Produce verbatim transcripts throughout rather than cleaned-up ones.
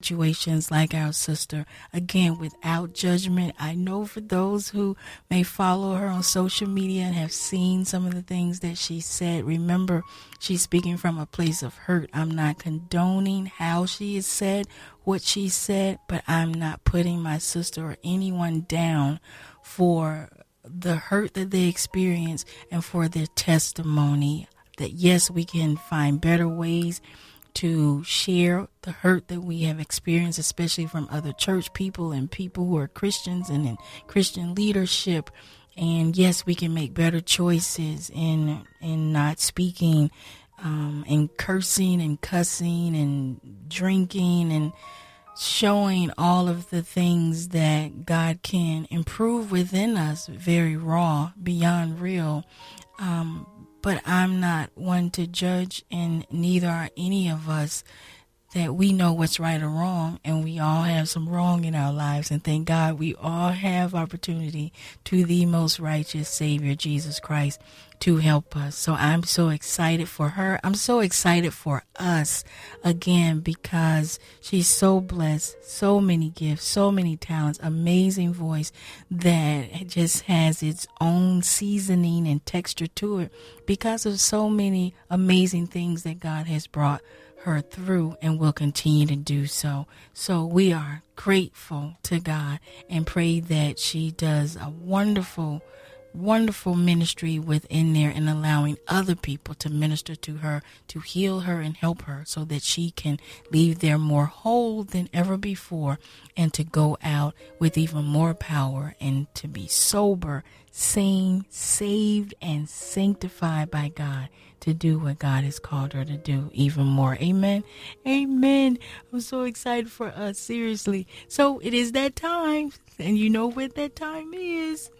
situations like our sister. Again, without judgment. I know for those who may follow her on social media and have seen some of the things that she said, remember, she's speaking from a place of hurt. I'm not condoning how she has said what she said, but I'm not putting my sister or anyone down for the hurt that they experience and for their testimony. That yes, we can find better ways to share the hurt that we have experienced, especially from other church people and people who are Christians and in Christian leadership. And yes, we can make better choices in in not speaking um, and cursing and cussing and drinking and showing all of the things that God can improve within us, very raw, beyond real. Um, but I'm not one to judge, and neither are any of us, that we know what's right or wrong, and we all have some wrong in our lives, and thank God we all have opportunity to the most righteous Savior, Jesus Christ, to help us. So I'm so excited for her. I'm so excited for us, again, because she's so blessed, so many gifts, so many talents, amazing voice that just has its own seasoning and texture to it because of so many amazing things that God has brought her through and will continue to do so. So we are grateful to God and pray that she does a wonderful, wonderful ministry within there and allowing other people to minister to her, to heal her and help her so that she can leave there more whole than ever before and to go out with even more power and to be sober, sane, saved, and sanctified by God, to do what God has called her to do even more. Amen. Amen. I'm so excited for us, seriously. So it is that time, and you know what that time is.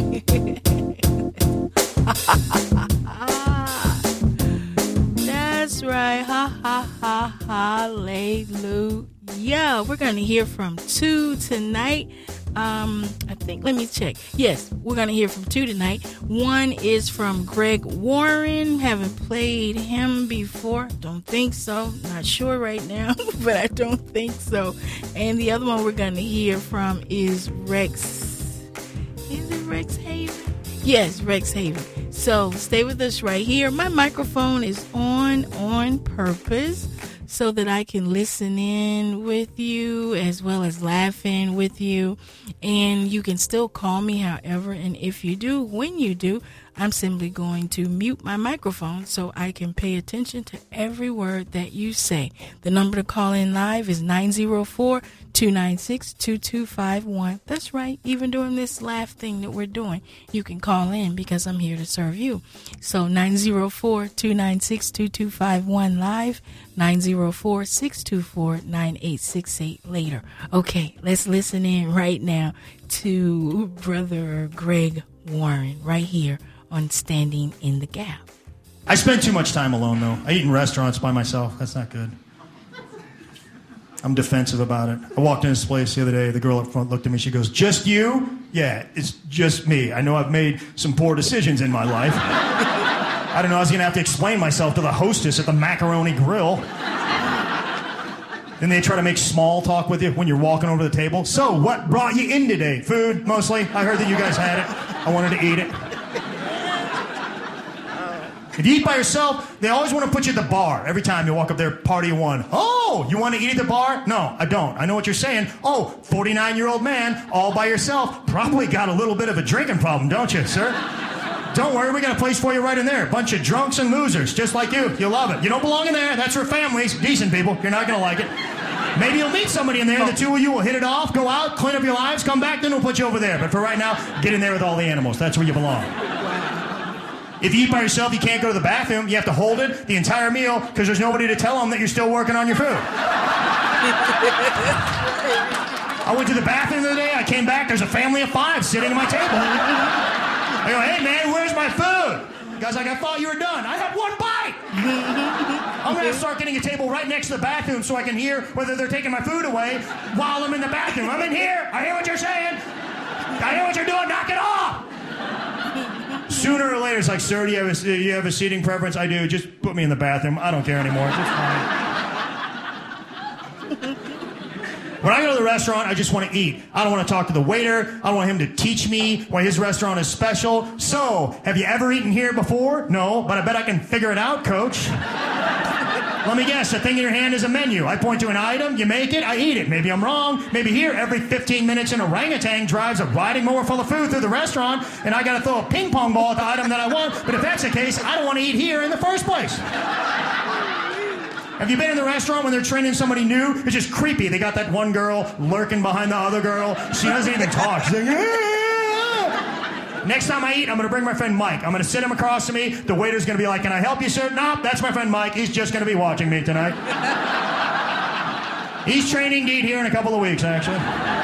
That's right. Ha ha ha. Hallelujah. We're going to hear from two tonight. Um, I think, let me check. Yes, we're going to hear from two tonight. One is from Greg Warren. Haven't played him before. Don't think so. Not sure right now, but I don't think so. And the other one we're going to hear from is Rex. Is it Rex Haven? Yes, Rex Haven. So stay with us right here. My microphone is on on purpose so that I can listen in with you as well as laughing with you. And you can still call me however. And if you do, when you do, I'm simply going to mute my microphone so I can pay attention to every word that you say. The number to call in live is nine zero four, two nine six, two two five one. That's right. Even during this laugh thing that we're doing, you can call in because I'm here to serve you. So nine zero four, two nine six, two two five one live, nine zero four, six two four, nine eight six eight later. Okay, let's listen in right now to Brother Greg Warren right here on Standing in the Gap. I spend too much time alone, though. I eat in restaurants by myself. That's not good. I'm defensive about it. I walked in this place the other day. The girl up front looked at me. She goes, "Just you?" Yeah, it's just me. I know I've made some poor decisions in my life. I don't know. I was going to have to explain myself to the hostess at the Macaroni Grill. Then they try to make small talk with you when you're walking over the table. So, what brought you in today? Food, mostly. I heard that you guys had it. I wanted to eat it. If you eat by yourself, they always want to put you at the bar. Every time you walk up there, party one. Oh, you want to eat at the bar? No, I don't. I know what you're saying. Oh, forty-nine-year-old man, all by yourself. Probably got a little bit of a drinking problem, don't you, sir? Don't worry, we got a place for you right in there. Bunch of drunks and losers, just like you. You'll love it. You don't belong in there. That's for families. Decent people. You're not going to like it. Maybe you'll meet somebody in there. The two of you will hit it off, go out, clean up your lives, come back, then we'll put you over there. But for right now, get in there with all the animals. That's where you belong. If you eat by yourself, you can't go to the bathroom. You have to hold it the entire meal because there's nobody to tell them that you're still working on your food. I went to the bathroom the other day. I came back. There's a family of five sitting at my table. I go, "Hey, man, where's my food?" The guy's like, "I thought you were done." I had one bite. I'm going to start getting a table right next to the bathroom so I can hear whether they're taking my food away while I'm in the bathroom. I'm in here. I hear what you're saying. I hear what you're doing. Knock it off. Sooner or later, it's like, "Sir, do you have a, you have a seating preference?" "I do. Just put me in the bathroom. I don't care anymore. It's fine." When I go to the restaurant, I just want to eat. I don't want to talk to the waiter. I don't want him to teach me why his restaurant is special. So, have you ever eaten here before? No, but I bet I can figure it out, coach. Let me guess, the thing in your hand is a menu. I point to an item, you make it, I eat it. Maybe I'm wrong. Maybe here, every fifteen minutes, an orangutan drives a riding mower full of food through the restaurant, and I got to throw a ping pong ball at the item that I want. But if that's the case, I don't want to eat here in the first place. Have you been in the restaurant when they're training somebody new? It's just creepy. They got that one girl lurking behind the other girl. She doesn't even talk. She's like, ah! Next time I eat, I'm going to bring my friend Mike. I'm going to sit him across to me. The waiter's going to be like, can I help you, sir? No, that's my friend Mike. He's just going to be watching me tonight. He's training to eat here in a couple of weeks, actually.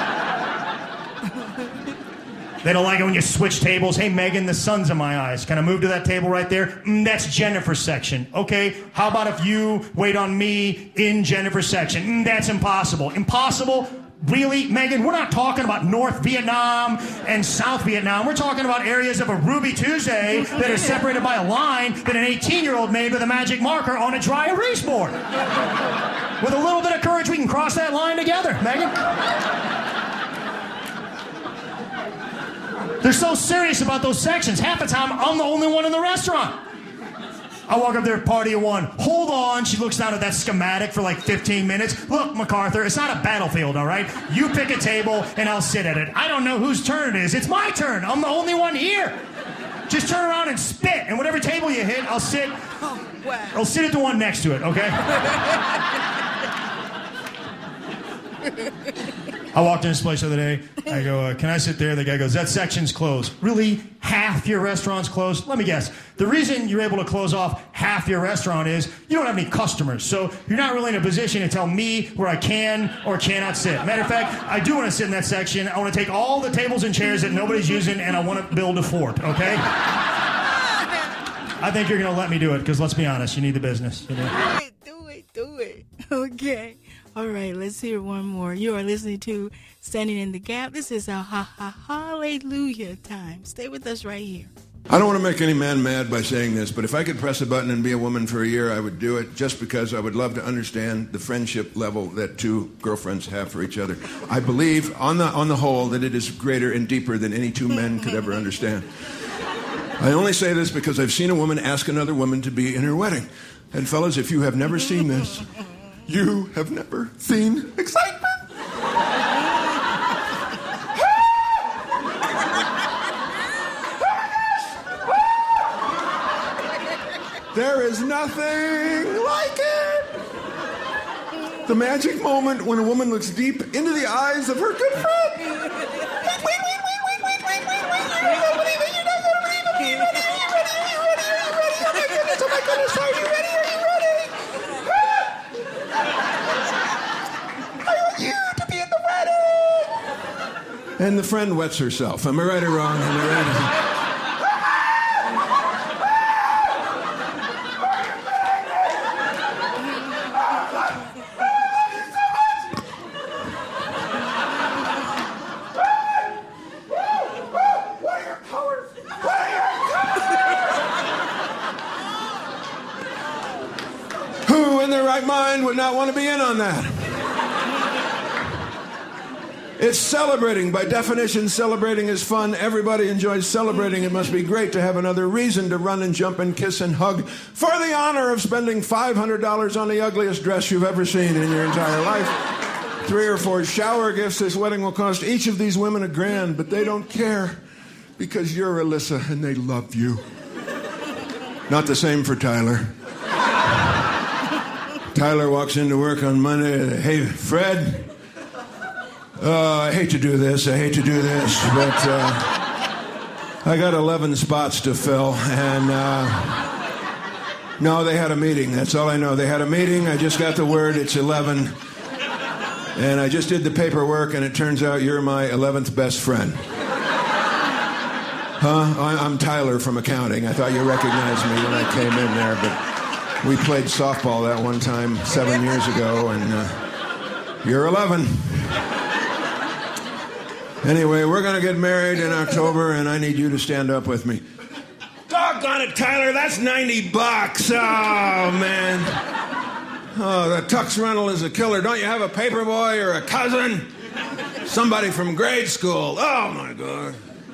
They don't like it when you switch tables. Hey, Megan, the sun's in my eyes. Can I move to that table right there? Mm, that's Jennifer's section. Okay, how about if you wait on me in Jennifer's section? Mm, that's impossible. Impossible? Really, Megan? We're not talking about North Vietnam and South Vietnam. We're talking about areas of a Ruby Tuesday that are separated by a line that an eighteen-year-old made with a magic marker on a dry erase board. With a little bit of courage, we can cross that line together, Megan. They're so serious about those sections. Half the time, I'm the only one in the restaurant. I walk up there, party of one. Hold on. She looks down at that schematic for like fifteen minutes. Look, MacArthur, it's not a battlefield, all right? You pick a table, and I'll sit at it. I don't know whose turn it is. It's my turn. I'm the only one here. Just turn around and spit, and whatever table you hit, I'll sit. Oh, wow. I'll sit at the one next to it, okay? I walked in this place the other day. I go, uh, can I sit there? The guy goes, that section's closed. Really? Half your restaurant's closed? Let me guess. The reason you're able to close off half your restaurant is you don't have any customers. So you're not really in a position to tell me where I can or cannot sit. Matter of fact, I do want to sit in that section. I want to take all the tables and chairs that nobody's using, and I want to build a fort, okay? I think you're going to let me do it, because let's be honest, you need the business. You know? Do it, do it, do it. Okay. All right, let's hear one more. You are listening to Standing in the Gap. This is our ha ha hallelujah time. Stay with us right here. I don't want to make any man mad by saying this, but if I could press a button and be a woman for a year, I would do it, just because I would love to understand the friendship level that two girlfriends have for each other. I believe, on the on the whole, that it is greater and deeper than any two men could ever understand. I only say this because I've seen a woman ask another woman to be in her wedding. And fellas, if you have never seen this, you have never seen excitement. There is nothing like it. The magic moment when a woman looks deep into the eyes of her good friend. Wait, wait, wait, wait, wait, wait, wait, wait, wait. You're not gonna believe it. You're not gonna believe it. Are you ready? Are you ready? Are you ready? Are you ready? Oh my goodness, oh my goodness. Are you ready? Are you ready? I want you to be in the wedding. And the friend wets herself. Am I right or wrong? Am I right? Mind would not want to be in on that. It's celebrating. By definition, celebrating is fun. Everybody enjoys celebrating. It must be great to have another reason to run and jump and kiss and hug for the honor of spending five hundred dollars on the ugliest dress you've ever seen in your entire life. Three or four shower gifts. This wedding will cost each of these women a grand, but they don't care because you're Alyssa and they love you. Not the same for Tyler. Tyler walks into work on Monday. Hey, Fred. Uh, I hate to do this. I hate to do this, but uh, I got eleven spots to fill, and uh, no, they had a meeting. That's all I know. They had a meeting. I just got the word. It's eleven, and I just did the paperwork, and it turns out you're my eleventh best friend. Huh? I'm Tyler from accounting. I thought you recognized me when I came in there, but. We played softball that one time seven years ago, and uh, you're eleven. Anyway, we're going to get married in October, and I need you to stand up with me. Doggone it, Tyler, that's ninety bucks. Oh, man. Oh, the tux rental is a killer. Don't you have a paper boy or a cousin? Somebody from grade school. Oh, my God.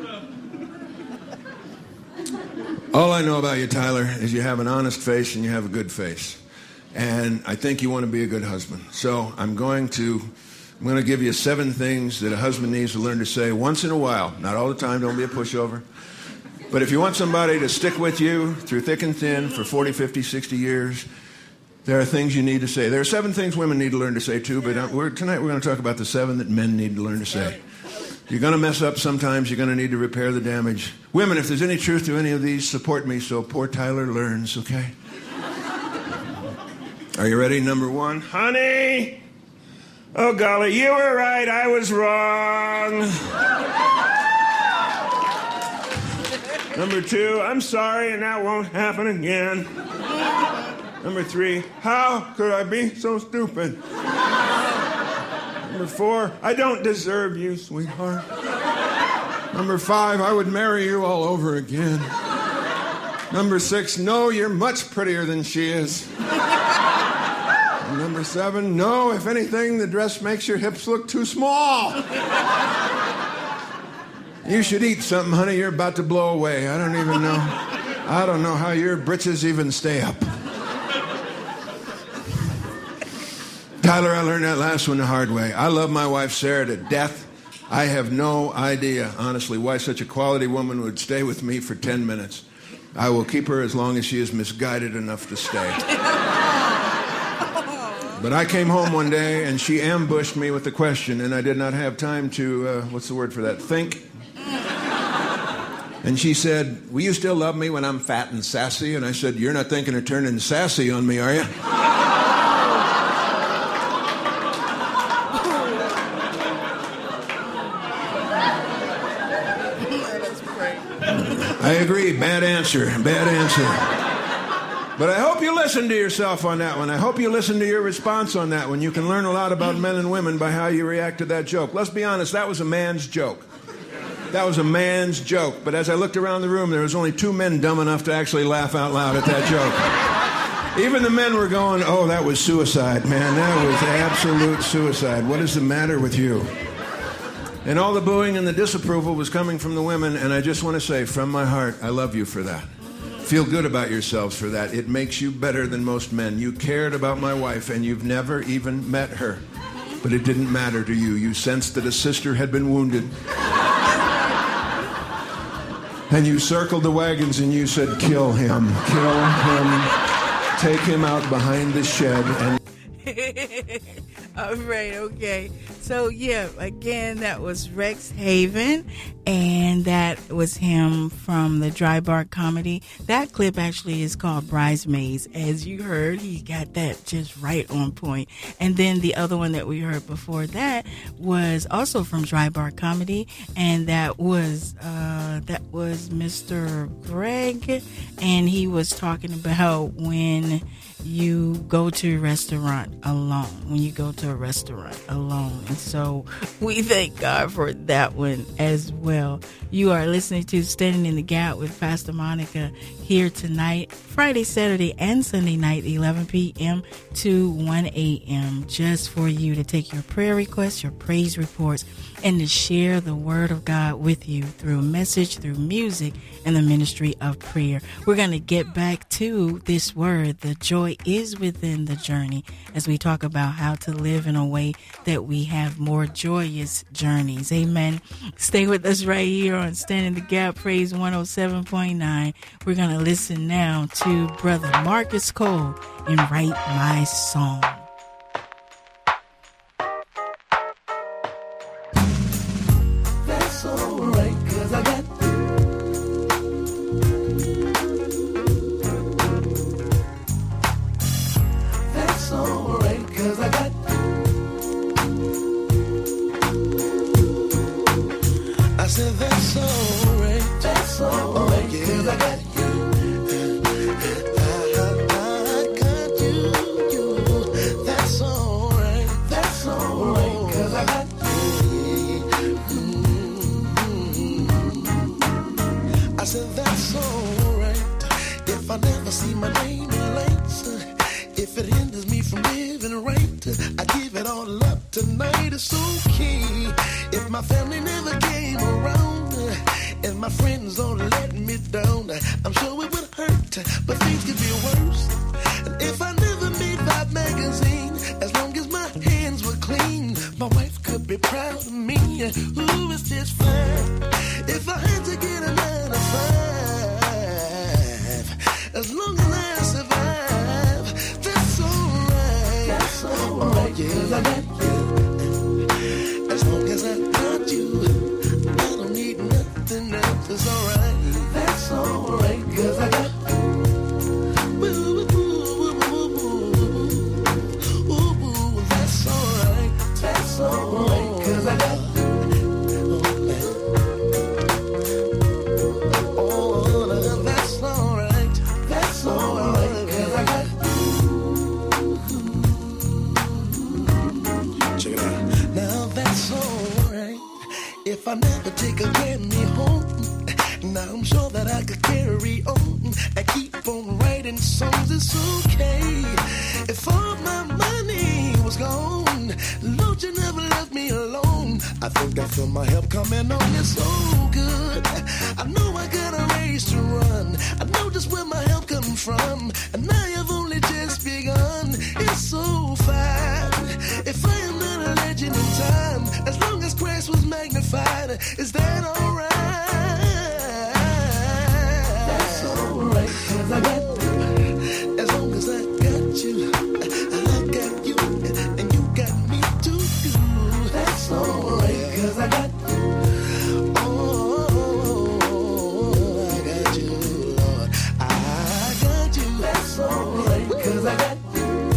All I know about you, Tyler, is you have an honest face and you have a good face. And I think you want to be a good husband. So I'm going to I'm going to give you seven things that a husband needs to learn to say once in a while. Not all the time. Don't be a pushover. But if you want somebody to stick with you through thick and thin for forty, fifty, sixty years, there are things you need to say. There are seven things women need to learn to say, too, but we're, tonight we're going to talk about the seven that men need to learn to say. You're going to mess up sometimes. You're going to need to repair the damage. Women, if there's any truth to any of these, support me so poor Tyler learns, okay? Are you ready? Number one. Honey! Oh, golly, you were right. I was wrong. Number two. I'm sorry, and that won't happen again. Number three, how could I be so stupid? Number four, I don't deserve you, sweetheart. Number five, I would marry you all over again. Number six, no, you're much prettier than she is. And number seven, no, if anything, the dress makes your hips look too small. You should eat something, honey. You're about to blow away. I don't even know. I don't know how your britches even stay up. Tyler, I learned that last one the hard way. I love my wife, Sarah, to death. I have no idea, honestly, why such a quality woman would stay with me for ten minutes. I will keep her as long as she is misguided enough to stay. But I came home one day, and she ambushed me with a question, and I did not have time to, uh, what's the word for that, think? And she said, will you still love me when I'm fat and sassy? And I said, you're not thinking of turning sassy on me, are you? I agree. Bad answer. Bad answer. But I hope you listen to yourself on that one. I hope you listen to your response on that one. You can learn a lot about men and women by how you react to that joke. Let's be honest, that was a man's joke. That was a man's joke. But as I looked around the room, there was only two men dumb enough to actually laugh out loud at that joke. Even the men were going, oh, that was suicide, man. That was absolute suicide. What is the matter with you? And all the booing and the disapproval was coming from the women, and I just want to say, from my heart, I love you for that. Feel good about yourselves for that. It makes you better than most men. You cared about my wife, and you've never even met her. But it didn't matter to you. You sensed that a sister had been wounded. And you circled the wagons, and you said, kill him. Kill him. Take him out behind the shed and... All right, okay. So, yeah, again, that was Rex Haven, and that was him from the Dry Bar Comedy. That clip actually is called Bridesmaids. As you heard, he got that just right on point. And then the other one that we heard before that was also from Dry Bar Comedy, and that was uh, that was Mister Greg, and he was talking about when you go to a restaurant alone, when you go to a restaurant alone. And so we thank God for that one as well. You are listening to Standing in the Gap with Pastor Monica here tonight, Friday, Saturday, and Sunday night, eleven p.m. to one a.m. just for you to take your prayer requests, your praise reports, and to share the word of God with you through message, through music, and the ministry of prayer. We're going to get back to this word. The joy is within the journey as we talk about how to live in a way that we have more joyous journeys. Amen. Stay with us right here on Stand in the Gap, Praise one oh seven point nine. We're going to listen now to Brother Marcus Cole in Write My Song. That's all right, 'cause I got That's all right, 'cause I got I said that's all right, that's all right, 'cause I got you. I, I, I got you, you. okay. If my family never came around, and my friends don't let me down, I'm sure it would hurt, but things could be worse. And if I never made that magazine, as long as my hands were clean, my wife could be proud of me. Ooh, it's just fine. If I had to get a nine to five, as long as I survive, that's alright. That's alright, yeah, I got you. As long as I got you, I don't need nothing else. It's alright. That's alright, cause I got you. Ooh, ooh, ooh, ooh, ooh, ooh, that's alright. That's alright, cause I got you. If I never take a Grammy home, now I'm sure that I could carry on and keep on writing songs. It's okay. If all my money was gone, Lord, you never left me alone. I think I feel my help coming on. It's so good. I know I got a race to run. I know just where my help comes from, and I have only just begun. It's so fine. If I am not a legend in time, as long as Christ was magnified, is that alright? That's alright, cause I got you. As long as I got you, I got you, and you got me too. That's alright, cause I got you. Oh, I got you, Lord. I got you. That's alright, cause I got you.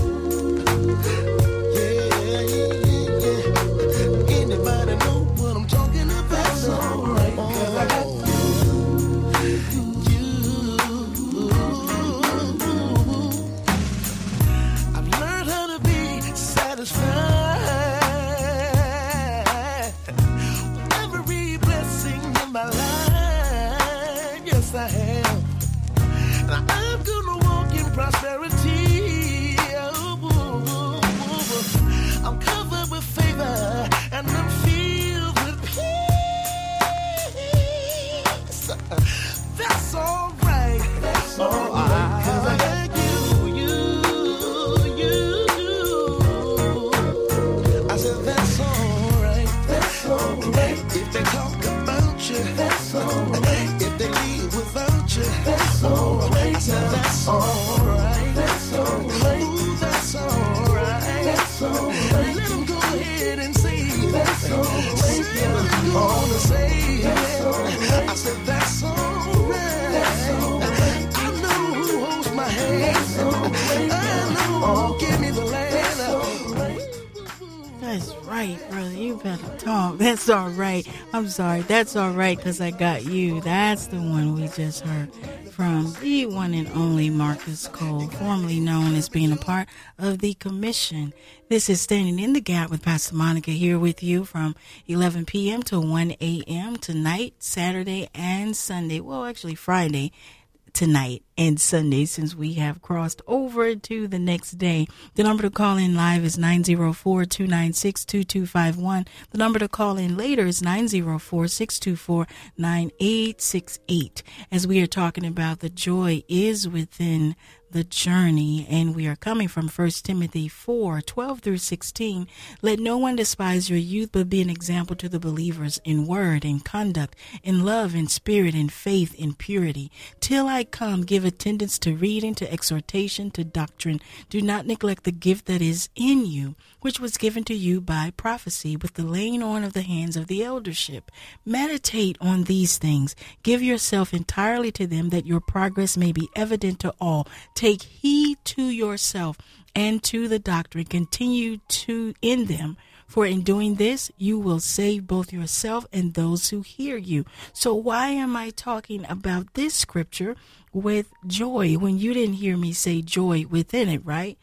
That's all right. I'm sorry. That's all right, because I got you. That's the one we just heard from the one and only Marcus Cole, formerly known as being a part of the Commission. This is Standing in the Gap with Pastor Monica, here with you from eleven p.m. to one a.m. tonight, Saturday and Sunday. Well, actually Friday tonight and Sunday, since we have crossed over to the next day. The number to call in live is nine zero four, two nine six, two two five one. The number to call in later is nine zero four, six two four, nine eight six eight. As we are talking about the joy is within the journey, and we are coming from First Timothy four, twelve through sixteen. Let no one despise your youth, but be an example to the believers in word, in conduct, in love, in spirit, in faith, in purity. Till I come, give attendance to reading, to exhortation, to doctrine. Do not neglect the gift that is in you, which was given to you by prophecy, with the laying on of the hands of the eldership. Meditate on these things. Give yourself entirely to them, that your progress may be evident to all. Take heed to yourself and to the doctrine. Continue to in them, for in doing this, you will save both yourself and those who hear you. So why am I talking about this scripture with joy when you didn't hear me say joy within it, right?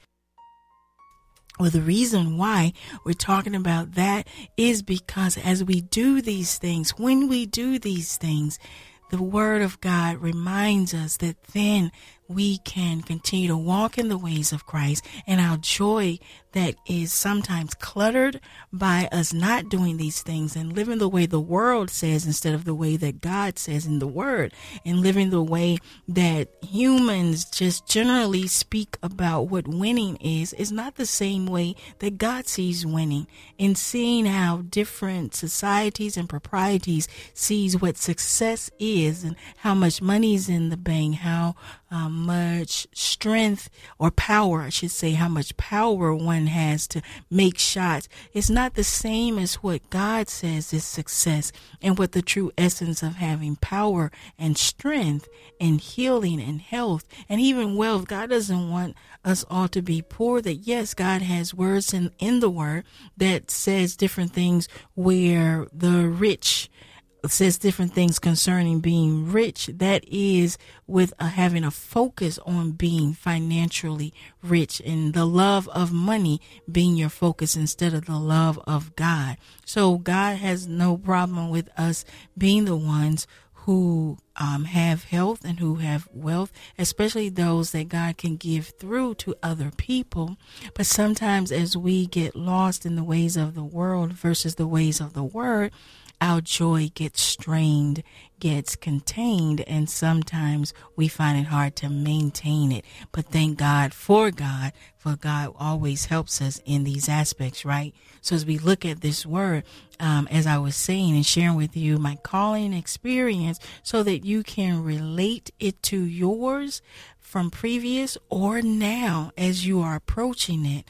Well, the reason why we're talking about that is because as we do these things, when we do these things, the Word of God reminds us that then we can continue to walk in the ways of Christ, and our joy that is sometimes cluttered by us not doing these things and living the way the world says instead of the way that God says in the Word, and living the way that humans just generally speak about what winning is, is not the same way that God sees winning. And seeing how different societies and proprieties sees what success is and how much money is in the bank, how uh, much strength or power, I should say, how much power one has to make shots. It's not the same as what God says is success and what the true essence of having power and strength and healing and health and even wealth. God doesn't want us all to be poor. That yes, God has words in, in the Word that says different things where the rich says different things concerning being rich. That is with a, having a focus on being financially rich and the love of money being your focus instead of the love of God. So God has no problem with us being the ones who um, have health and who have wealth, especially those that God can give through to other people. But sometimes as we get lost in the ways of the world versus the ways of the Word, our joy gets strained, gets contained, and sometimes we find it hard to maintain it. But thank God for God, for God always helps us in these aspects, right? So as we look at this word, um, as I was saying and sharing with you my calling experience so that you can relate it to yours from previous or now as you are approaching it.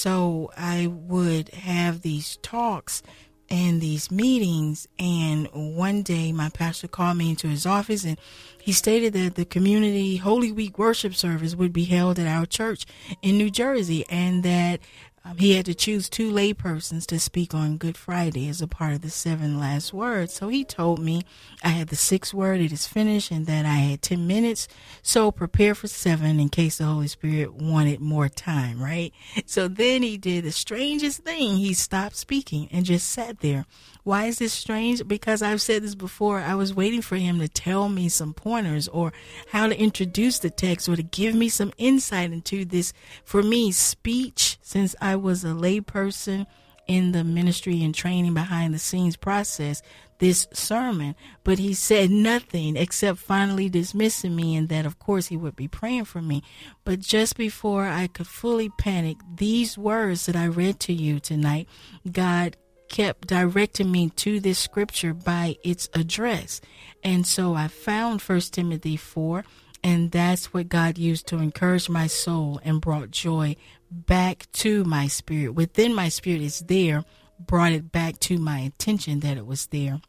So I would have these talks and these meetings, and one day my pastor called me into his office and he stated that the community Holy Week worship service would be held at our church in New Jersey, and that um, he had to choose two lay persons to speak on Good Friday as a part of the seven last words. So he told me I had the sixth word, it is finished, and that I had ten minutes. So prepare for seven in case the Holy Spirit wanted more time, right? So then he did the strangest thing. He stopped speaking and just sat there. Why is this strange? Because I've said this before. I was waiting for him to tell me some pointers or how to introduce the text or to give me some insight into this, for me, speech, since I was a lay person in the ministry and training behind the scenes process, this sermon. But he said nothing except finally dismissing me, and that, of course, he would be praying for me. But just before I could fully panic, these words that I read to you tonight, God kept directing me to this scripture by its address. And so I found First Timothy four, and that's what God used to encourage my soul and brought joy back to my spirit. Within my spirit, it's there, brought it back to my attention that it was there.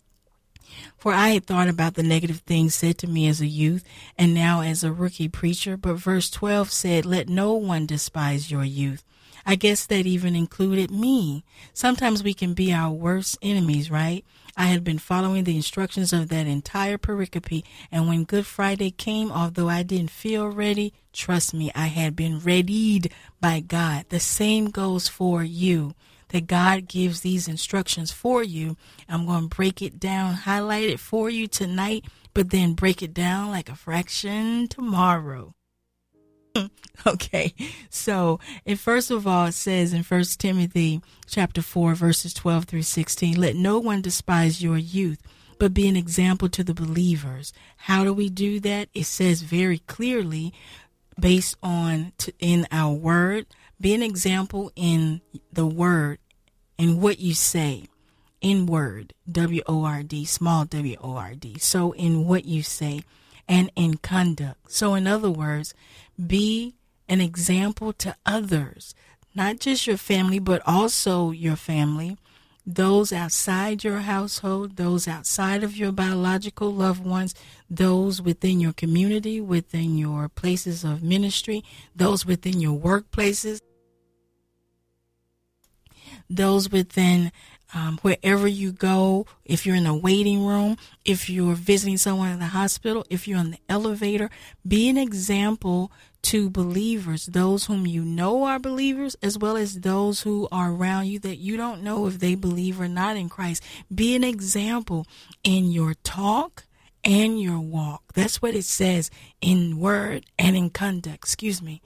For I had thought about the negative things said to me as a youth and now as a rookie preacher. But verse twelve said, let no one despise your youth. I guess that even included me. Sometimes we can be our worst enemies, right? I had been following the instructions of that entire pericope, and when Good Friday came, although I didn't feel ready, trust me, I had been readied by God. The same goes for you, that God gives these instructions for you. I'm going to break it down, highlight it for you tonight, but then break it down like a fraction tomorrow. Okay, so and first of all, it says in First Timothy chapter four, verses twelve through sixteen, let no one despise your youth, but be an example to the believers. How do we do that? It says very clearly, based on to, in our word, be an example in the word, in what you say, in word, W O R D, small W O R D. So in what you say and in conduct. So in other words, be an example to others, not just your family, but also your family, those outside your household, those outside of your biological loved ones, those within your community, within your places of ministry, those within your workplaces, those within Um, wherever you go, if you're in a waiting room, if you're visiting someone in the hospital, if you're on the elevator, be an example to believers, those whom you know are believers, as well as those who are around you that you don't know if they believe or not in Christ. Be an example in your talk and your walk. That's what it says in word and in conduct. Excuse me.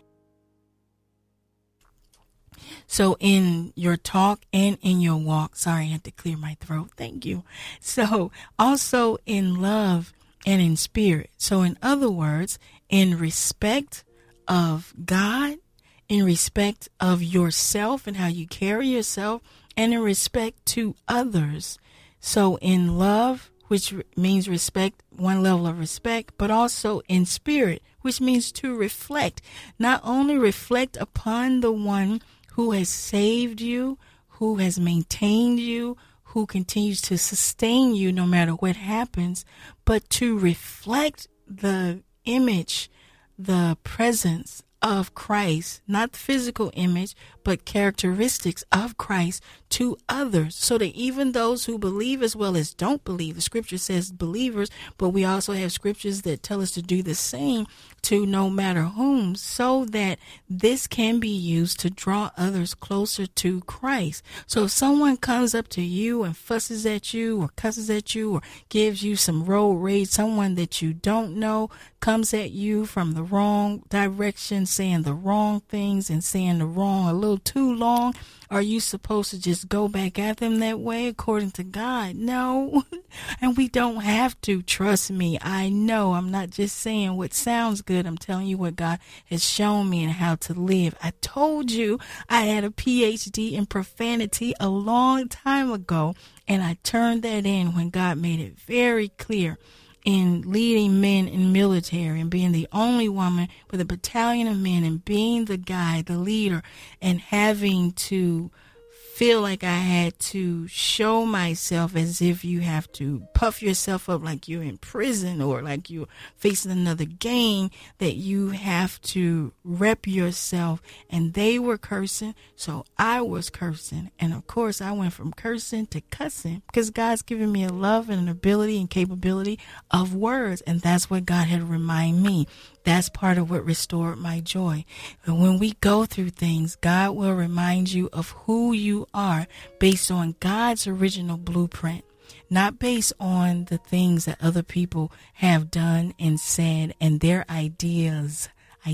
So in your talk and in your walk, sorry, I had to clear my throat. Thank you. So also in love and in spirit. So in other words, in respect of God, in respect of yourself and how you carry yourself, and in respect to others. So in love, which means respect, one level of respect, but also in spirit, which means to reflect. Not only reflect upon the one who has saved you, who has maintained you, who continues to sustain you no matter what happens, but to reflect the image, the presence of Christ, not the physical image, but characteristics of Christ to others, so that even those who believe as well as don't believe, the scripture says believers, but we also have scriptures that tell us to do the same to no matter whom, so that this can be used to draw others closer to Christ. So if someone comes up to you and fusses at you or cusses at you or gives you some road rage, someone that you don't know comes at you from the wrong direction, saying the wrong things and saying the wrong a little too long, are you supposed to just go back at them that way according to God? No. And we don't have to. Trust me. I know. I'm not just saying what sounds good. I'm telling you what God has shown me and how to live. I told you I had a P H D in profanity a long time ago, and I turned that in when God made it very clear in leading men in military and being the only woman with a battalion of men and being the guy, the leader, and having to feel like I had to show myself as if you have to puff yourself up like you're in prison or like you're facing another gang, that you have to rep yourself. And they were cursing, so I was cursing. And of course, I went from cursing to cussing because God's given me a love and an ability and capability of words. And that's what God had to remind me. That's part of what restored my joy. And when we go through things, God will remind you of who you are based on God's original blueprint, not based on the things that other people have done and said and their ideas,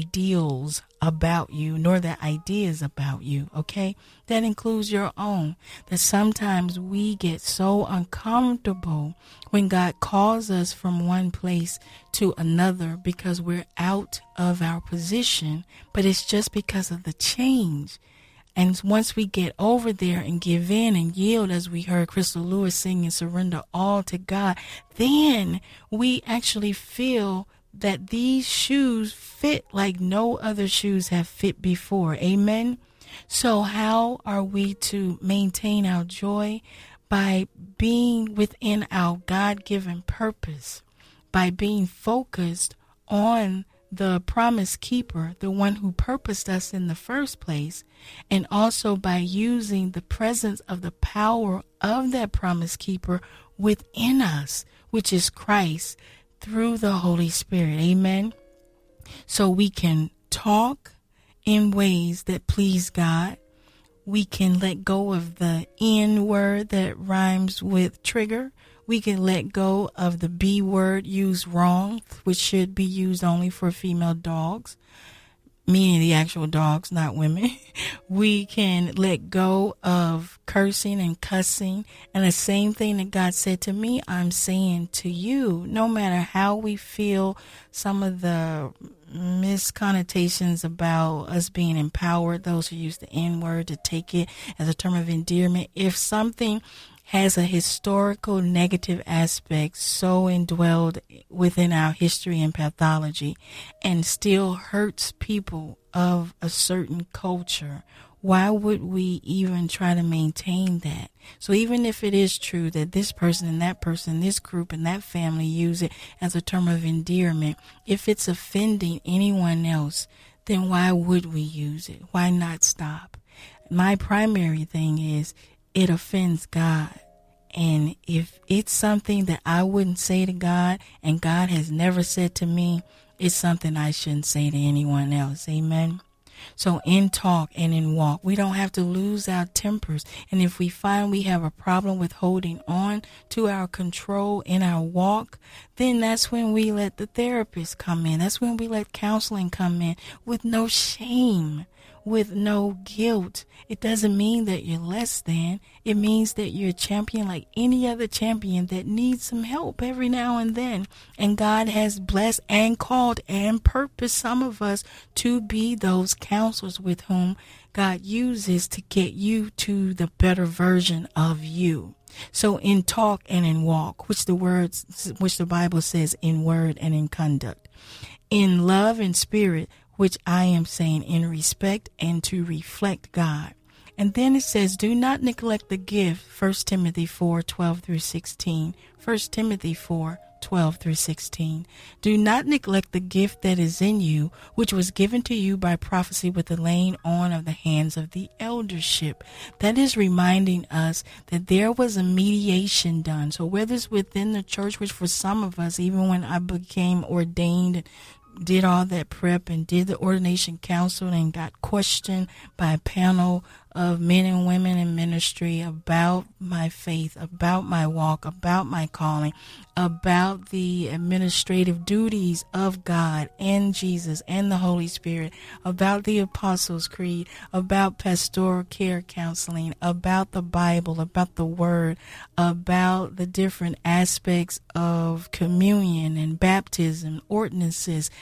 ideals about you, nor their ideas about you. Okay. That includes your own. That sometimes we get so uncomfortable when God calls us from one place to another because we're out of our position, but it's just because of the change. And once we get over there and give in and yield, as we heard Crystal Lewis sing and surrender all to God, then we actually feel that these shoes fit like no other shoes have fit before. Amen. So how are we to maintain our joy? By being within our God-given purpose, by being focused on the promise keeper, the one who purposed us in the first place, and also by using the presence of the power of that promise keeper within us, which is Christ, through the Holy Spirit. Amen. So we can talk in ways that please God. We can let go of the N word that rhymes with trigger. We can let go of the B word used wrong, which should be used only for female dogs, meaning the actual dogs, not women. We can let go of cursing and cussing. And the same thing that God said to me, I'm saying to you. No matter how we feel some of the misconnotations about us being empowered, those who use the N word to take it as a term of endearment, if something has a historical negative aspect so indwelled within our history and pathology and still hurts people of a certain culture, why would we even try to maintain that? So even if it is true that this person and that person, this group and that family use it as a term of endearment, if it's offending anyone else, then why would we use it? Why not stop? My primary thing is it offends God. And if it's something that I wouldn't say to God and God has never said to me, it's something I shouldn't say to anyone else. Amen. So in talk and in walk, we don't have to lose our tempers. And if we find we have a problem with holding on to our control in our walk, then that's when we let the therapist come in. That's when we let counseling come in with no shame, with no guilt. It doesn't mean that you're less than. It means that you're a champion like any other champion that needs some help every now and then. And God has blessed and called and purposed some of us to be those counselors with whom God uses to get you to the better version of you. So in talk and in walk, which the words, which the Bible says in word and in conduct, in love and spirit, which I am saying in respect and to reflect God. And then it says, do not neglect the gift, First Timothy four, twelve through sixteen. First Timothy four, twelve through sixteen. Do not neglect the gift that is in you, which was given to you by prophecy with the laying on of the hands of the eldership. That is reminding us that there was a mediation done. So whether it's within the church, which for some of us, even when I became ordained, did all that prep and did the ordination council and got questioned by a panel of men and women in ministry about my faith, about my walk, about my calling, about the administrative duties of God and Jesus and the Holy Spirit, about the Apostles' Creed, about pastoral care counseling, about the Bible, about the Word, about the different aspects of communion and baptism, ordinances,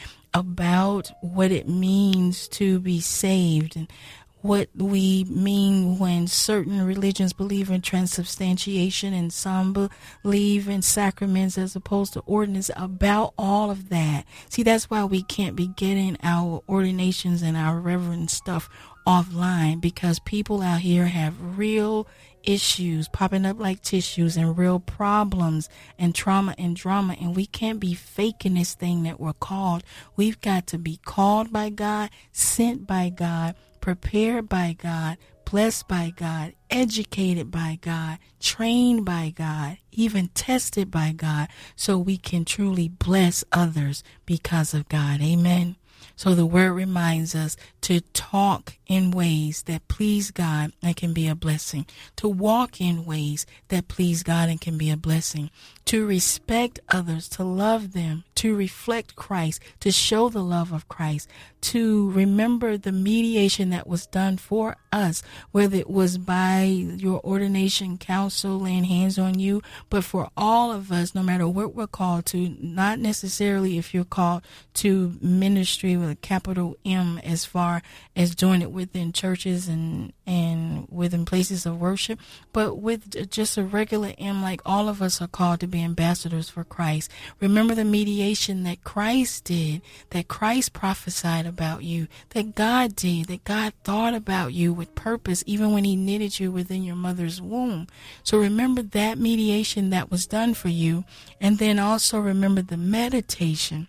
about what it means to be saved and what we mean when certain religions believe in transubstantiation and some believe in sacraments as opposed to ordinance, about all of that. See, that's why we can't be getting our ordinations and our reverend stuff offline, because people out here have real issues popping up like tissues and real problems and trauma and drama, and we can't be faking this thing that we're called. We've got to be called by God, sent by God, prepared by God, blessed by God, educated by God, trained by God, even tested by God, so we can truly bless others because of God. Amen. So the word reminds us to talk in ways that please God and can be a blessing, to walk in ways that please God and can be a blessing, to respect others, to love them, to reflect Christ, to show the love of Christ, to remember the mediation that was done for us, whether it was by your ordination council laying hands on you, but for all of us, no matter what we're called to, not necessarily if you're called to ministry with a capital M as far as doing it within churches and, and within places of worship, but with just a regular M, like all of us are called to be ambassadors for Christ. Remember the mediation that Christ did, that Christ prophesied about you, that God did, that God thought about you with purpose, even when he knitted you within your mother's womb. So remember that mediation that was done for you, and then also remember the meditation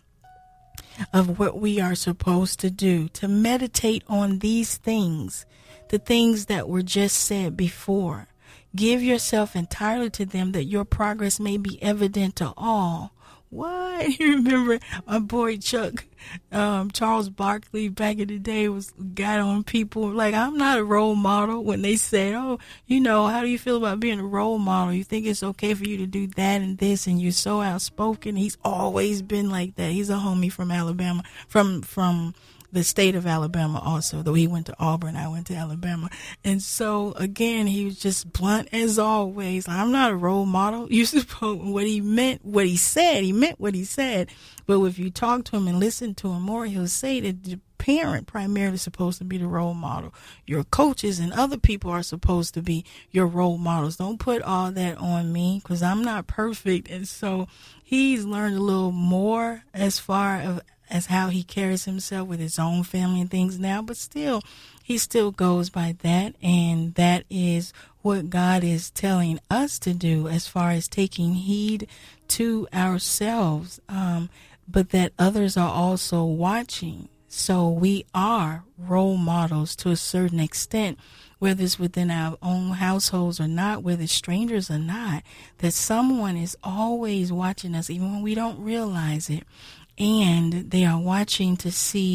of what we are supposed to do, to meditate on these things, the things that were just said before. Give yourself entirely to them, that your progress may be evident to all. What? You remember my boy Chuck, um, Charles Barkley back in the day was got on people like, I'm not a role model, when they said, oh, you know, how do you feel about being a role model? You think it's okay for you to do that and this, and you're so outspoken. He's always been like that. He's a homie from Alabama, from, from, the state of Alabama also, though he went to Auburn, I went to Alabama. And so, again, he was just blunt as always. I'm not a role model. You suppose what he meant, what he said, he meant what he said. But if you talk to him and listen to him more, he'll say that the parent primarily is supposed to be the role model. Your coaches and other people are supposed to be your role models. Don't put all that on me, because I'm not perfect. And so he's learned a little more as far as as how he carries himself with his own family and things now, but still, he still goes by that, and that is what God is telling us to do as far as taking heed to ourselves, um, but that others are also watching. So we are role models to a certain extent, whether it's within our own households or not, whether it's strangers or not, that someone is always watching us, even when we don't realize it. And they are watching to see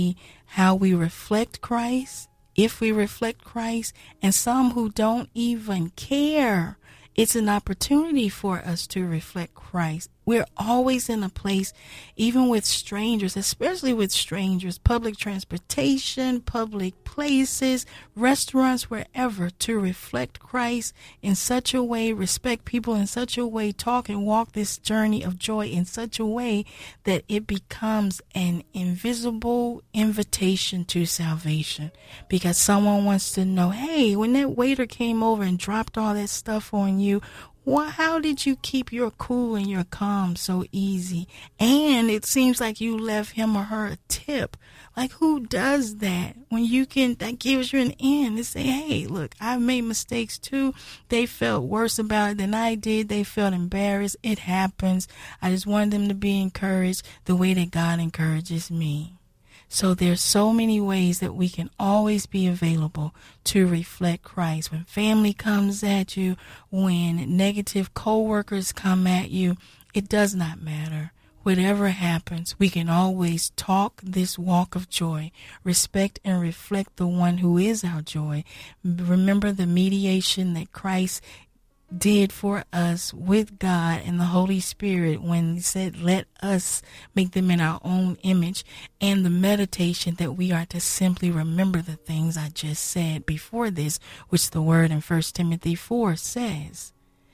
how we reflect Christ, if we reflect Christ, and some who don't even care. It's an opportunity for us to reflect Christ. We're always in a place, even with strangers, especially with strangers, public transportation, public places, restaurants, wherever, to reflect Christ in such a way, respect people in such a way, talk and walk this journey of joy in such a way that it becomes an invisible invitation to salvation. Because someone wants to know, hey, when that waiter came over and dropped all that stuff on you, well, how did you keep your cool and your calm so easy? And it seems like you left him or her a tip. Like, who does that? When you can, that gives you an in to say, hey, look, I've made mistakes too. They felt worse about it than I did. They felt embarrassed. It happens. I just wanted them to be encouraged the way that God encourages me. So there's so many ways that we can always be available to reflect Christ. When family comes at you, when negative coworkers come at you, it does not matter. Whatever happens, we can always talk this walk of joy, respect and reflect the one who is our joy. Remember the mediation that Christ did for us with God and the Holy Spirit when he said, let us make them in our own image, and the meditation that we are to simply remember the things I just said before this, which the word in First Timothy four says.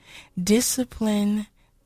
Discipline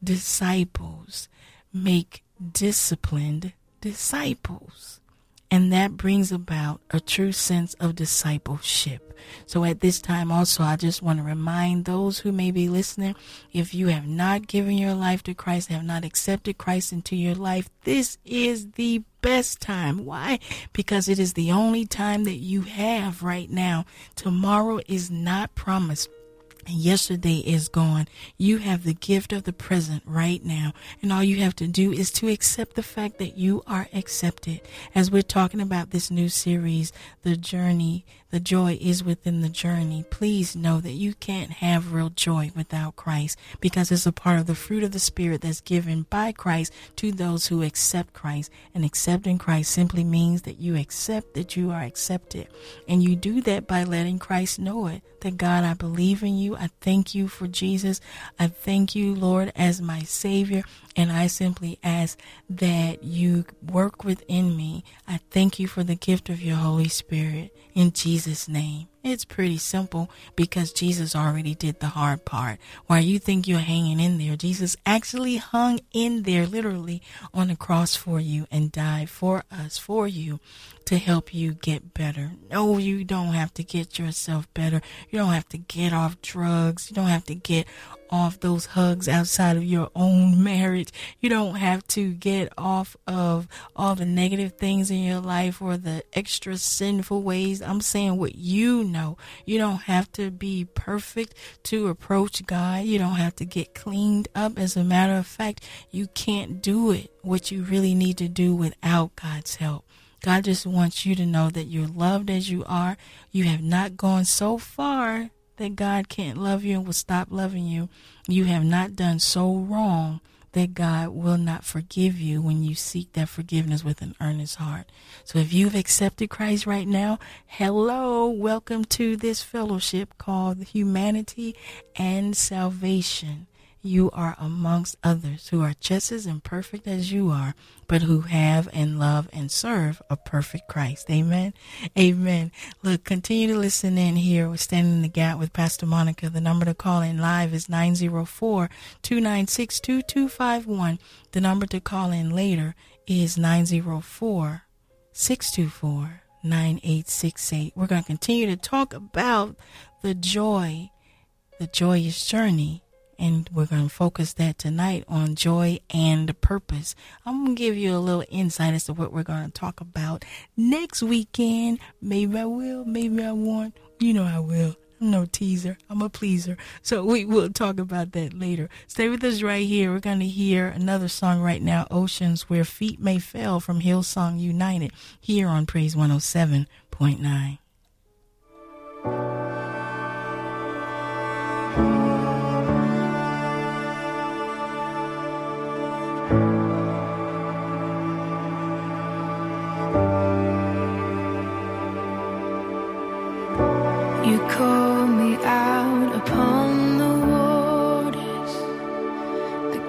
disciples make disciplined disciples. And that brings about a true sense of discipleship. So at this time also, I just want to remind those who may be listening, if you have not given your life to Christ, have not accepted Christ into your life, this is the best time. Why? Because it is the only time that you have right now. Tomorrow is not promised. And yesterday is gone. You have the gift of the present right now. And all you have to do is to accept the fact that you are accepted. As we're talking about this new series, The Journey, the joy is within the journey. Please know that you can't have real joy without Christ, because it's a part of the fruit of the Spirit that's given by Christ to those who accept Christ. And accepting Christ simply means that you accept that you are accepted. And you do that by letting Christ know it. That God, I believe in you. I thank you for Jesus. I thank you, Lord, as my Savior. And I simply ask that you work within me. I thank you for the gift of your Holy Spirit in Jesus' name. It's pretty simple because Jesus already did the hard part. While you think you're hanging in there, Jesus actually hung in there literally on the cross for you and died for us, for you, to help you get better. No, you don't have to get yourself better. You don't have to get off drugs. You don't have to get off those hugs outside of your own marriage. You don't have to get off of all the negative things in your life or the extra sinful ways. I'm saying what you know. You don't have to be perfect to approach God. You don't have to get cleaned up. As a matter of fact, you can't do it, what you really need to do, without God's help. God just wants you to know that you're loved as you are. You have not gone so far that God can't love you and will stop loving you. You have not done so wrong that God will not forgive you when you seek that forgiveness with an earnest heart. So if you've accepted Christ right now, hello, welcome to this fellowship called Humanity and Salvation. You are amongst others who are just as imperfect as you are, but who have and love and serve a perfect Christ. Amen. Amen. Look, continue to listen in here. We're standing in the gap with Pastor Monica. The number to call in live is nine zero four, two nine six, two two five one. The number to call in later is nine zero four, six two four, nine eight six eight. We're going to continue to talk about the joy, the joyous journey. And we're going to focus that tonight on joy and purpose. I'm going to give you a little insight as to what we're going to talk about next weekend. Maybe I will, maybe I won't. You know I will. I'm no teaser. I'm a pleaser. So we will talk about that later. Stay with us right here. We're going to hear another song right now, Oceans Where Feet May Fail, from Hillsong United, here on Praise one oh seven point nine.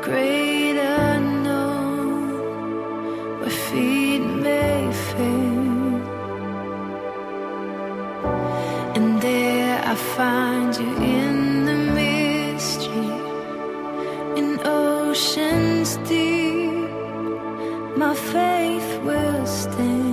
great unknown, where feet may fail, and there I find you in the mystery, in oceans deep, my faith will stand.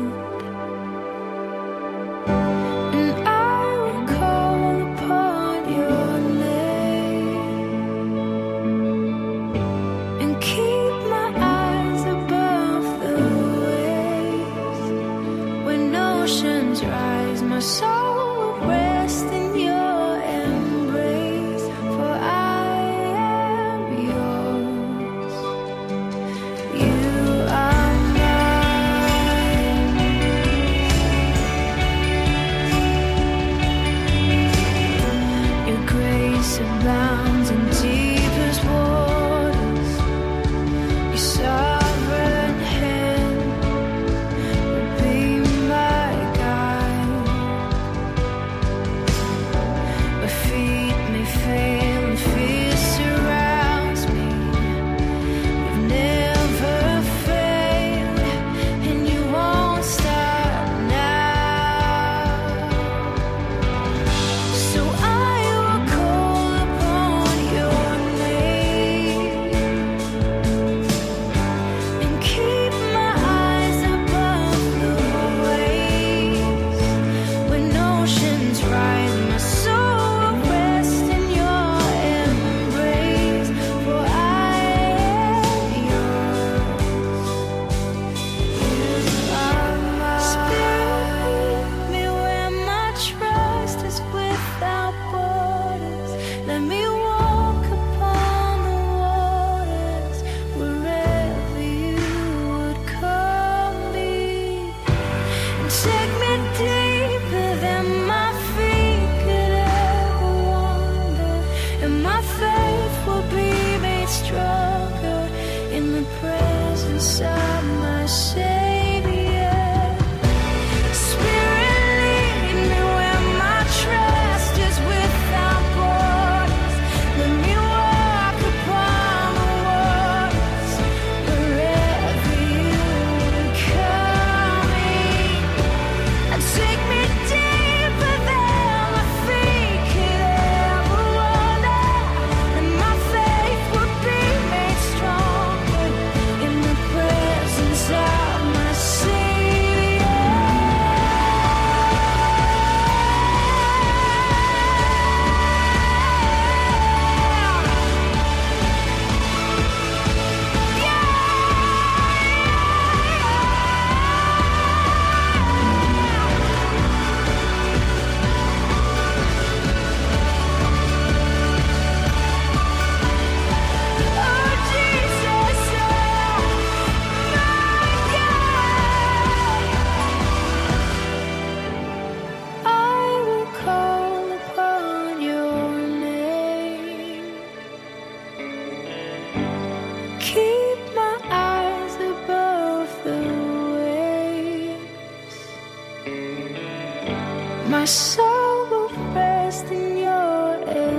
My soul will rest in your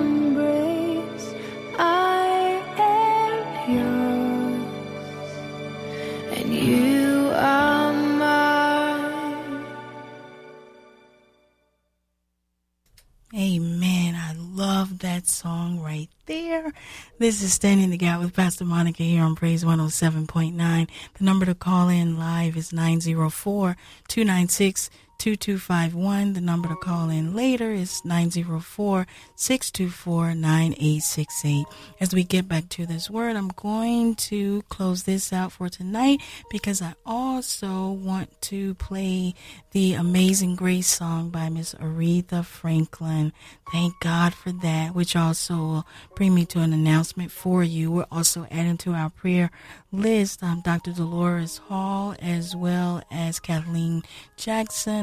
embrace. I am yours, and you are mine. Amen. I love that song right there. This is Standing the Gap with Pastor Monica here on Praise one oh seven point nine. The number to call in live is nine oh four, two nine six, two two five one. The number to call in later is nine oh four, six two four, nine eight six eight. As we get back to this word, I'm going to close this out for tonight because I also want to play the Amazing Grace song by Miss Aretha Franklin. Thank God for that, which also will bring me to an announcement for you. We're also adding to our prayer list um, Doctor Dolores Hall as well as Kathleen Jackson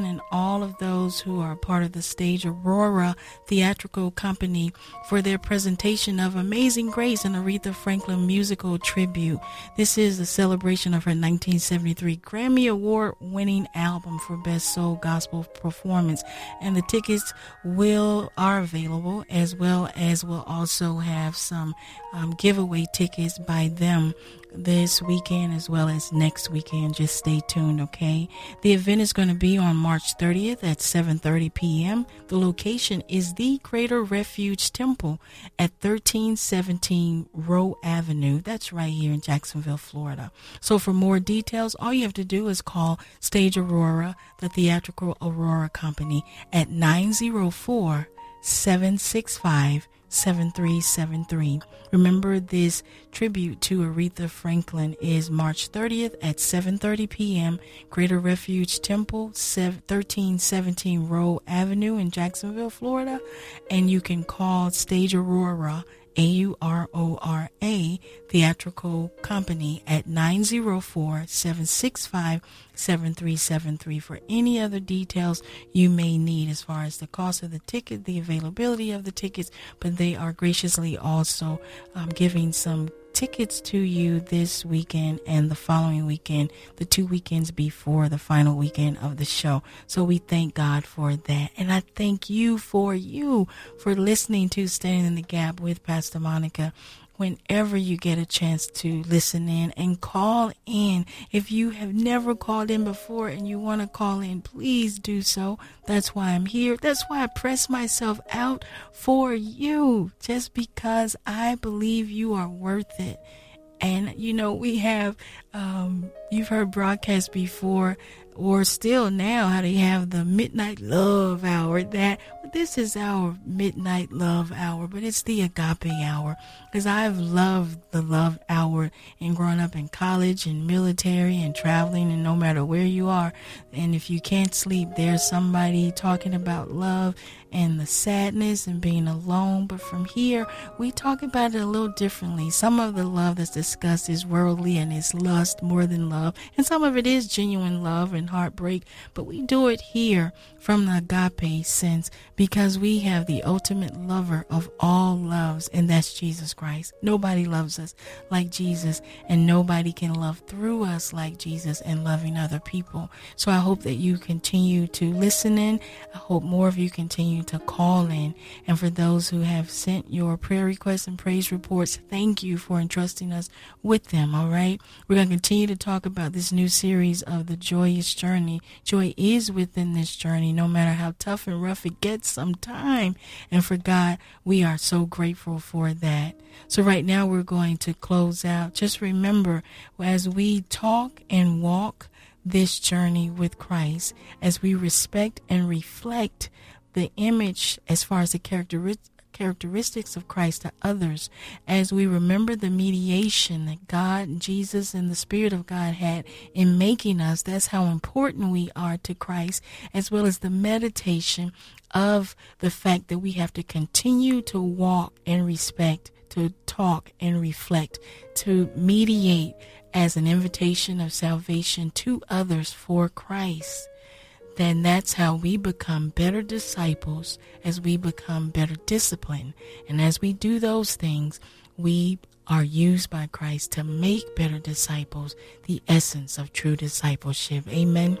Franklin and all of those who are part of the Stage Aurora Theatrical Company for their presentation of Amazing Grace, an Aretha Franklin musical tribute. This is a celebration of her nineteen seventy-three Grammy Award winning album for Best Soul Gospel Performance, and the tickets will are available, as well as we'll also have some um, giveaway tickets by them this weekend as well as next weekend. Just stay tuned, okay? The event is going to be on March thirtieth at seven thirty p.m. The location is the Greater Refuge Temple at thirteen seventeen Rowe Avenue. That's right here in Jacksonville, Florida. So for more details, all you have to do is call Stage Aurora, the Theatrical Aurora Company, at nine oh four, seven six five, seven three seven three. Remember, this tribute to Aretha Franklin is March thirtieth at seven thirty p.m. Greater Refuge Temple, thirteen seventeen Rowe Avenue in Jacksonville, Florida. And you can call Stage Aurora, A U R O R A, Theatrical Company at nine oh four, seven six five, seven three seven three for any other details you may need as far as the cost of the ticket, the availability of the tickets. But they are graciously also um, giving some tickets to you this weekend and the following weekend, the two weekends before the final weekend of the show. So we thank God for that. And I thank you for you for listening to Standing in the Gap with Pastor Monica. Whenever you get a chance to listen in and call in. If you have never called in before and you want to call in, please do so. That's why I'm here. That's why I press myself out for you, just because I believe you are worth it. And, you know, we have, um, you've heard broadcasts before, or still now, how they have the midnight love hour. That this is our midnight love hour, but it's the agape hour, because I've loved the love hour and growing up in college and military and traveling, and no matter where you are, and if you can't sleep, there's somebody talking about love and the sadness and being alone. But from here, we talk about it a little differently. Some of the love that's discussed is worldly and it's lust more than love, and some of it is genuine love and heartbreak. But we do it here from the agape sense, because we have the ultimate lover of all loves, and that's Jesus Christ. Nobody loves us like Jesus, and nobody can love through us like Jesus and loving other people. So I hope that you continue to listen in. I hope more of you continue to call in. And for those who have sent your prayer requests and praise reports, thank you for entrusting us with them. All right, we're going to continue to talk about this new series of the Joyous Journey. Joy is within this journey, no matter how tough and rough it gets sometime. And for God, we are so grateful for that. So right now we're going to close out. Just remember, as we talk and walk this journey with Christ, as we respect and reflect the image as far as the characteristics characteristics of Christ to others, as we remember the mediation that God, Jesus, and the Spirit of God had in making us. That's how important we are to Christ, as well as the meditation of the fact that we have to continue to walk and respect, to talk and reflect, to mediate as an invitation of salvation to others for Christ. Then that's how we become better disciples, as we become better disciplined. And as we do those things, we are used by Christ to make better disciples, the essence of true discipleship. Amen.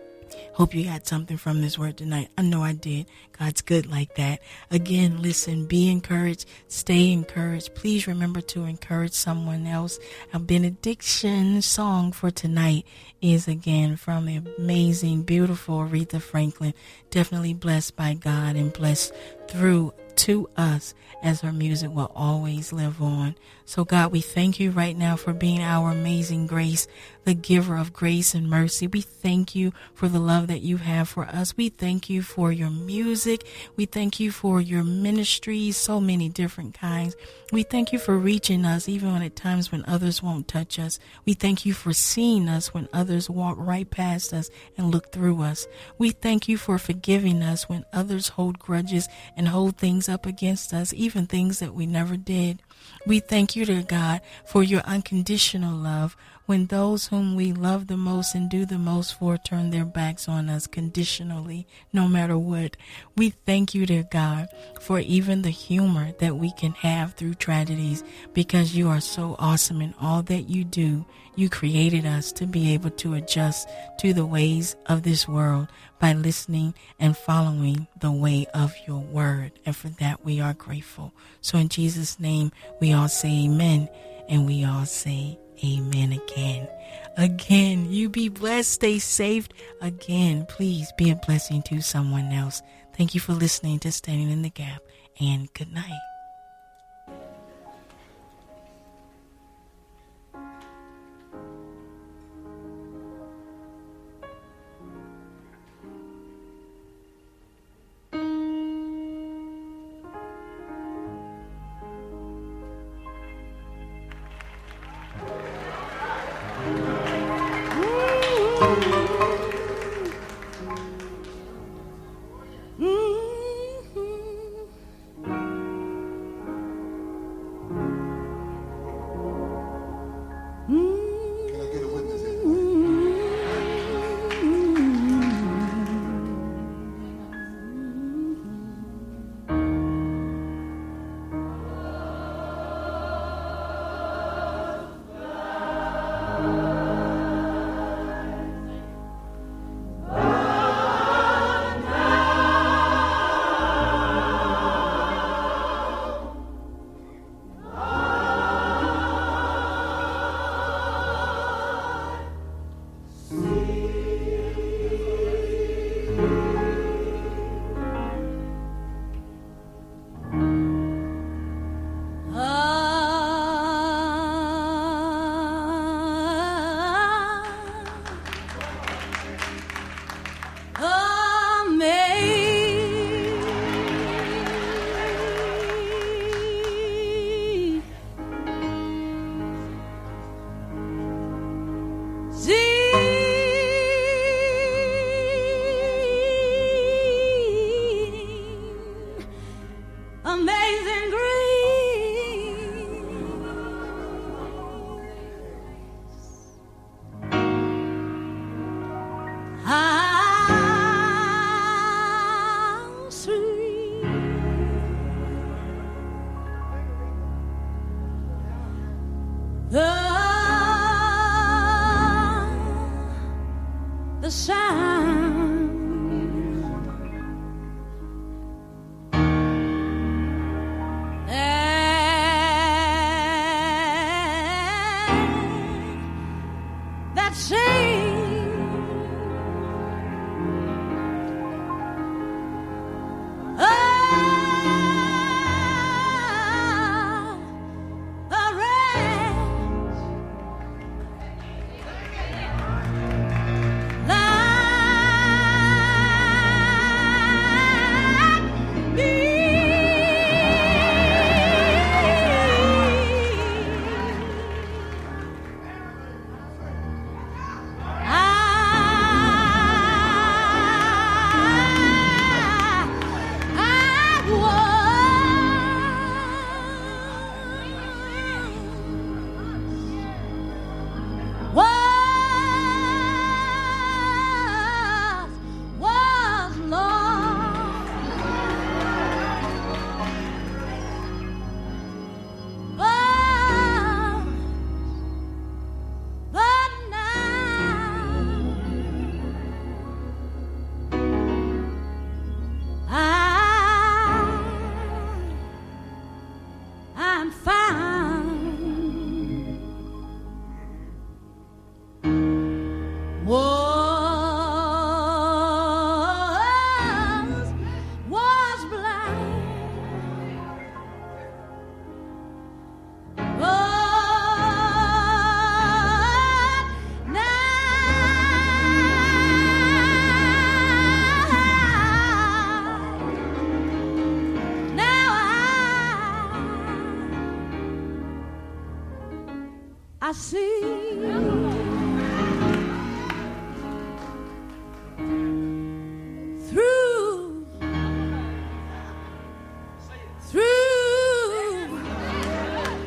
Hope you got something from this word tonight. I know I did. God's good like that. Again, listen, be encouraged, stay encouraged. Please remember to encourage someone else. Our benediction song for tonight is again from the amazing, beautiful Aretha Franklin. Definitely blessed by God and blessed through to us, as her music will always live on. So God, we thank you right now for being our amazing grace, the giver of grace and mercy. We thank you for the love that you have for us. We thank you for your music. We thank you for your ministries, so many different kinds. We thank you for reaching us even when at times when others won't touch us. We thank you for seeing us when others walk right past us and look through us. We thank you for forgiving us when others hold grudges and hold things up against us, even things that we never did. We thank you, dear God, for your unconditional love when those whom we love the most and do the most for turn their backs on us conditionally, no matter what. We thank you, dear God, for even the humor that we can have through tragedies, because you are so awesome in all that you do. You created us to be able to adjust to the ways of this world by listening and following the way of your word. And for that, we are grateful. So in Jesus' name, we all say amen, and we all say amen again. Again, you be blessed, stay safe. Again, please be a blessing to someone else. Thank you for listening to Standing in the Gap, and good night. I see through, through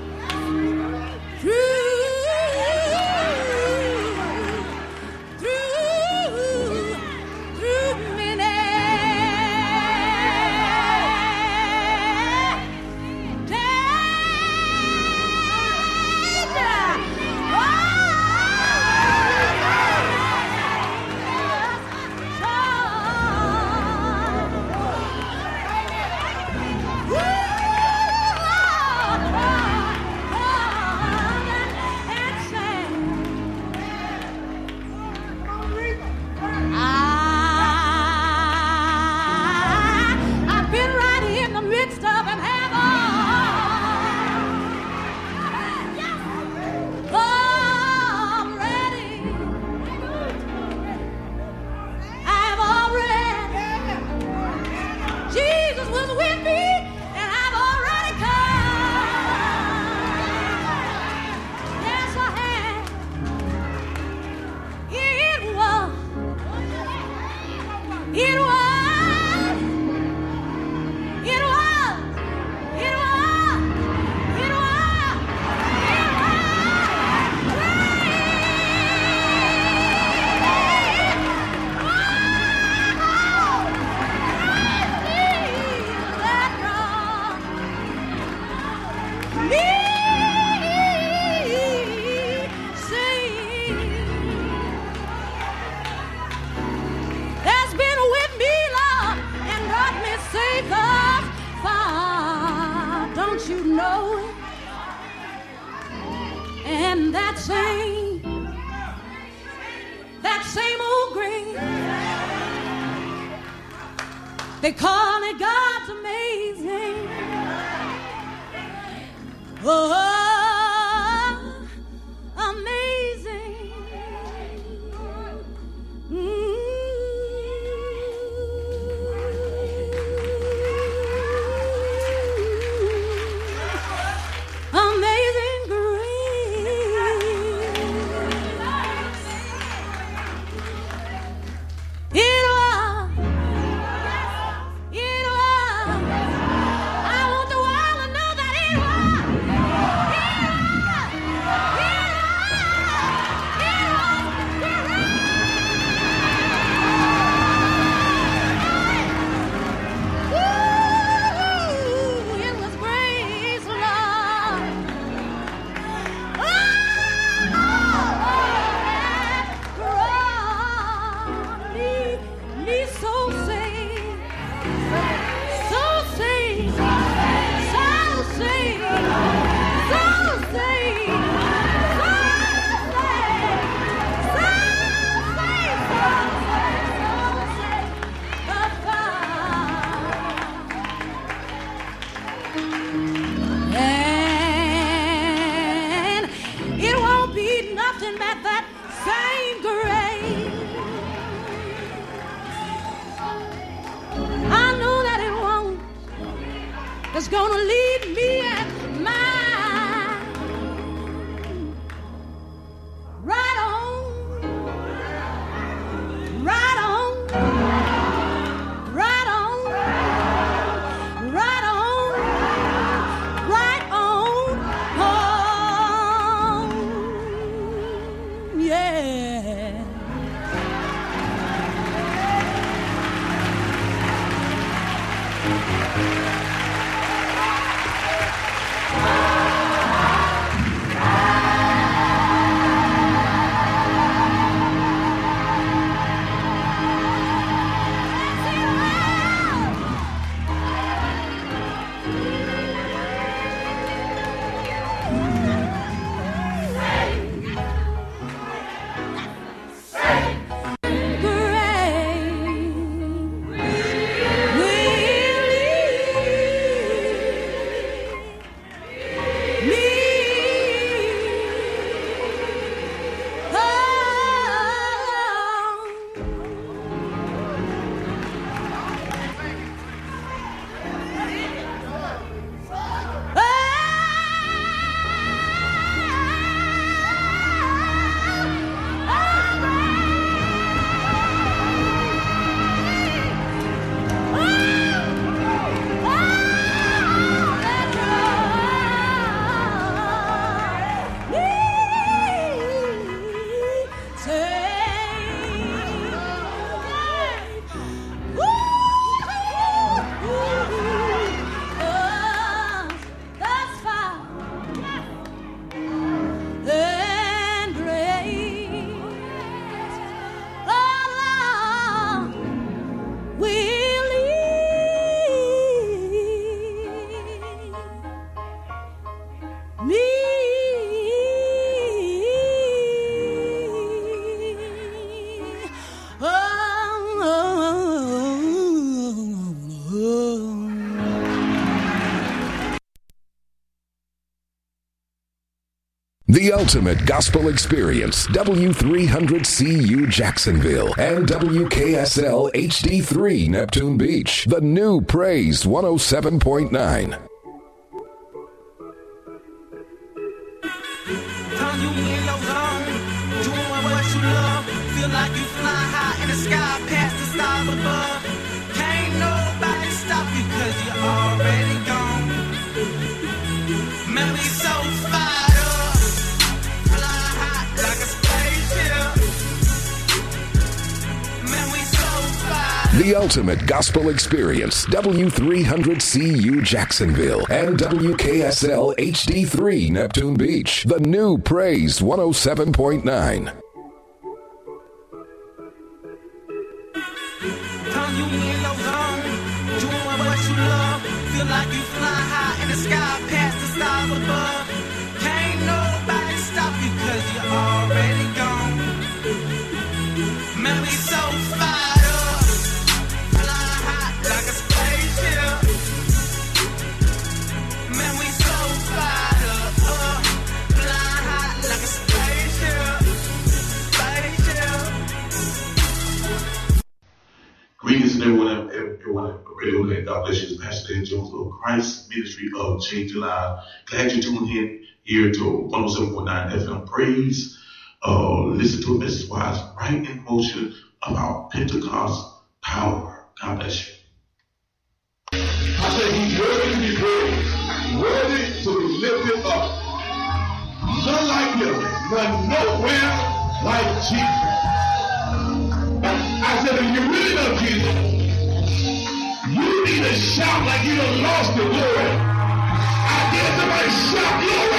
that same, that same old grave. They call it God's amazing. Oh, amazing. Mm. Amazing grace. It was, it was. I want the world to know that it was, it was, it was, it was, it was. Woo! It was grace, Lord. Me so sing, so sing, so sing, so sing, so sing, so sing, the and it won't be nothing but that same grace. I know that it won't. It's gonna lead me at my right on, right on, right on, right on, right on, home. Yeah. The ultimate gospel experience, W three hundred C U Jacksonville and W K S L H D three Neptune Beach. The new Praise one oh seven point nine. Turn you windows on, doing what you love. Feel like you fly high in the sky, past the stars above. Can't nobody stop you 'cause you're already gone. Man, we so fired up, fly high like a spaceship. Man, we so fired up. The ultimate gospel experience, W three hundred C U Jacksonville and W K S L H D three Neptune Beach. The new Praise one oh seven point nine. Turn you windows on, doing what you love. Feel like you fly high in the sky, past the stars above. Can't nobody stop you 'cause Amen. God bless you. It's Pastor Dan Jones of Christ Ministry of Change Your Life. Glad you tuned in here to one oh seven point nine F M Praise. Uh, listen to a message wise right in motion about Pentecost power. God bless you. I said he's worthy to be praised, worthy to be lifted up. None like him, none nowhere like Jesus. I said, if you really love Jesus, you need to shout like you done lost the glory. I dare somebody shout glory.